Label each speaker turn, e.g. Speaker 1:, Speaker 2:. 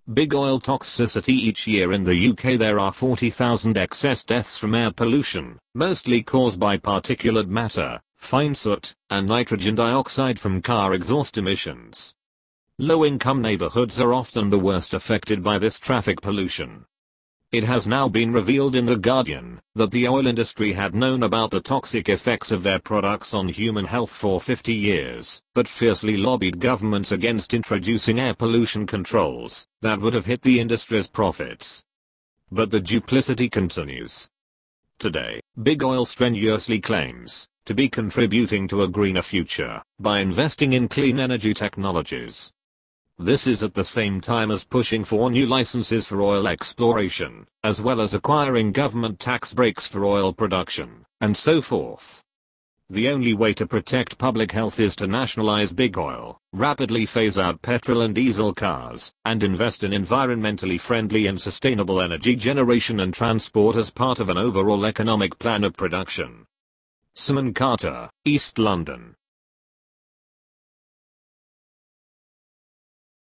Speaker 1: Big oil toxicity. Each year in the UK there are 40,000 excess deaths from air pollution, mostly caused by particulate matter, fine soot, and nitrogen dioxide from car exhaust emissions. Low-income neighborhoods are often the worst affected by this traffic pollution. It has now been revealed in The Guardian that the oil industry had known about the toxic effects of their products on human health for 50 years, but fiercely lobbied governments against introducing air pollution controls that would have hit the industry's profits. But the duplicity continues. Today, Big Oil strenuously claims to be contributing to a greener future by investing in clean energy technologies. This is at the same time as pushing for new licenses for oil exploration, as well as acquiring government tax breaks for oil production, and so forth. The only way to protect public health is to nationalize big oil, rapidly phase out petrol and diesel cars, and invest in environmentally friendly and sustainable energy generation and transport as part of an overall economic plan of production. Simon Carter, East London.